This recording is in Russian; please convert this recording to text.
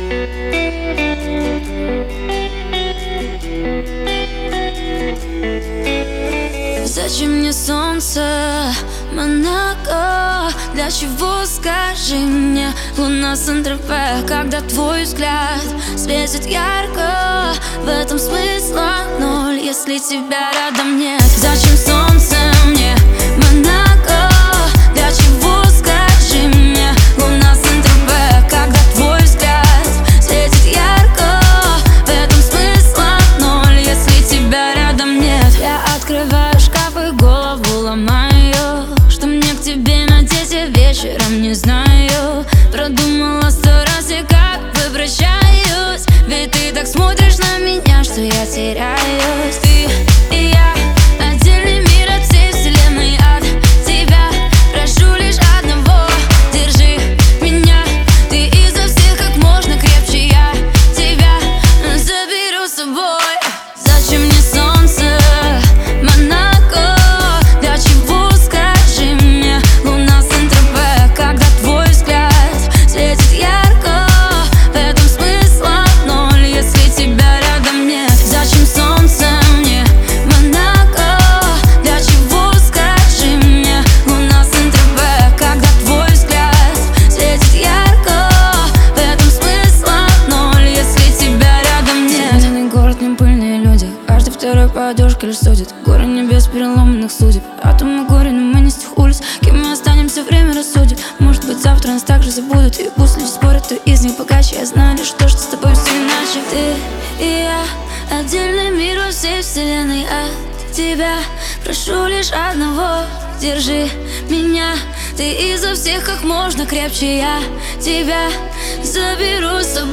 Зачем мне солнце, Монако? Для чего, скажи мне, луна Сен-Тропе? Когда твой взгляд светит ярко, в этом смысла ноль, если тебя рядом нет. Зачем солнце мне, Монако? Для чего, скажи мне, луна Сен-Тропе? Когда твой взгляд светит ярко, в этом смысла ноль, если тебя рядом нет. Я открываю шкаф и голову ломаю, что мне к тебе надеть, я вечером не знаю. Продумала 100 раз, и как бы прощаюсь, ведь ты так смотришь на меня, что я теряюсь. Ты и я — отдельный мир от всей вселенной, от тебя прошу лишь одного: держи меня, ты изо всех как можно крепче, я тебя заберу с собой. Зачем мне солнце, Монако? Для чего, скажи мне, луна Сен-Тропе? Когда твой взгляд светит ярко, в этом смысла ноль, если тебя рядом нет. Зачем солнце мне, Монако? Для чего, скажи мне, луна Сен-Тропе? Когда твой взгляд светит ярко, в этом смысла ноль, если тебя рядом нет. Зеленый город, не пыльные люди, каждый второй по одежке лишь судит. Горы небес переломанных судеб, атомы горе, но мы не с тех улиц. Кем мы останемся, время рассудит. Может быть, завтра нас также забудут, и пусть люди спорят, то из них богаче. Я знаю лишь то, что с тобой все иначе. Ты и я — отдельный мир во всей вселенной, от тебя прошу лишь одного: держи меня, ты изо всех как можно крепче, я тебя заберу с собой.